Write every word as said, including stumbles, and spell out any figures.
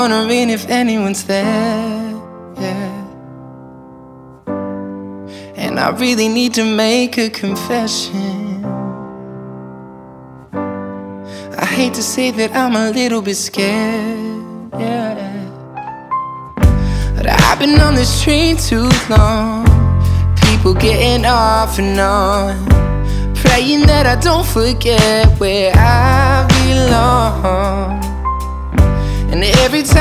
Wondering if anyone's there, yeah. And I really need to make a confession. I hate to say that I'm a little bit scared, yeah. But I've been on this train too long, people getting off and on, praying that I don't forget where I belong. And every time